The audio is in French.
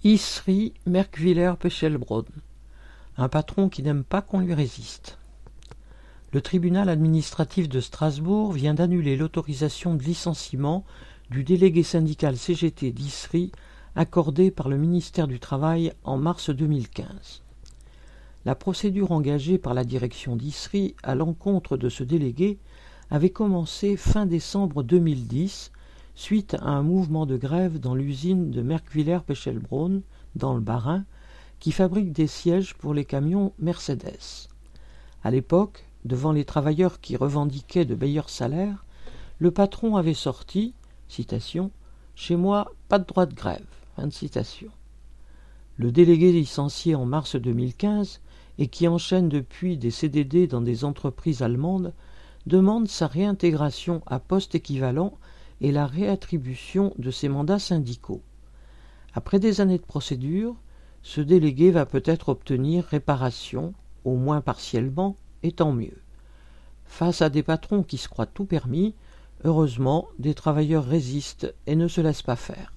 Isri Merkwiller-Pechelbronn, un patron qui n'aime pas qu'on lui résiste. Le tribunal administratif de Strasbourg vient d'annuler l'autorisation de licenciement du délégué syndical CGT d'Isri accordée par le ministère du Travail en mars 2015. La procédure engagée par la direction d'Isri à l'encontre de ce délégué avait commencé fin décembre 2010 suite à un mouvement de grève dans l'usine de Merkwiller-Pechelbronn, dans le Bas-Rhin, qui fabrique des sièges pour les camions Mercedes. À l'époque, devant les travailleurs qui revendiquaient de meilleurs salaires, le patron avait sorti, citation, « Chez moi, pas de droit de grève ». Fin de citation. Le délégué licencié en mars 2015 et qui enchaîne depuis des CDD dans des entreprises allemandes demande sa réintégration à poste équivalent et la réattribution de ses mandats syndicaux. Après des années de procédure, ce délégué va peut-être obtenir réparation, au moins partiellement, et tant mieux. Face à des patrons qui se croient tout permis, heureusement, des travailleurs résistent et ne se laissent pas faire.